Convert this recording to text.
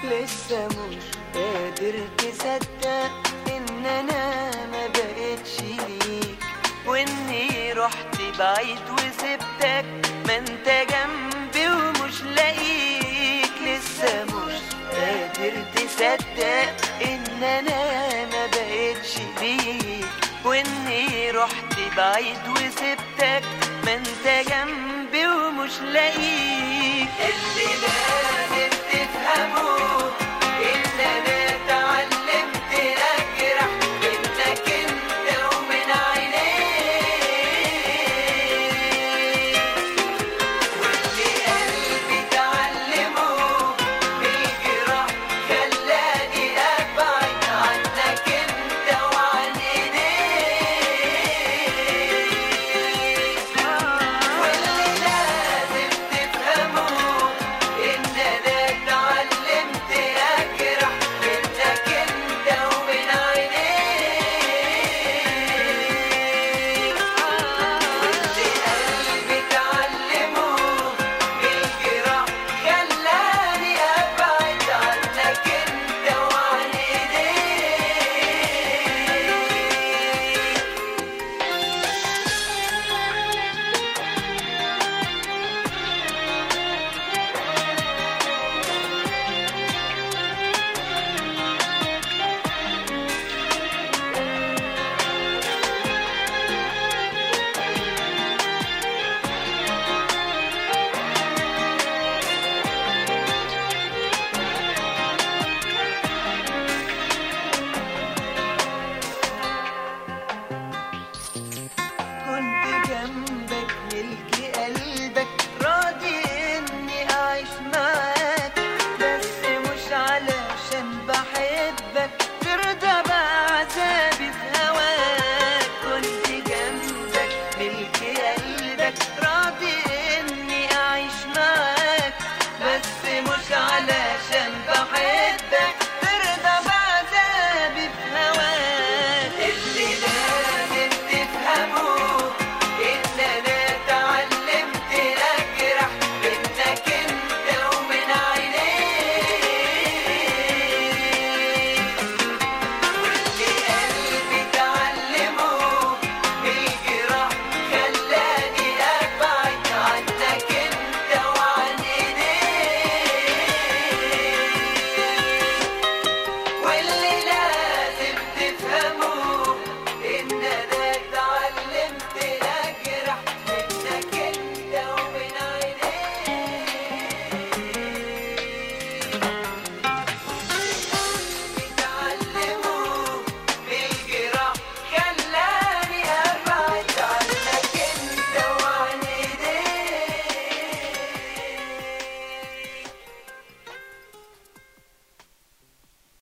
لسه مش قادر تصدق ان انا ما بقتش ليك، واني رحت بعيد وسبتك، ما انت جنبي ومش لاقيك. لسه مش قادر تصدق ان انا ما بقتش ليك، واني رحت بعيد وسبتك، ما انت جنبي ومش لاقيك. اللي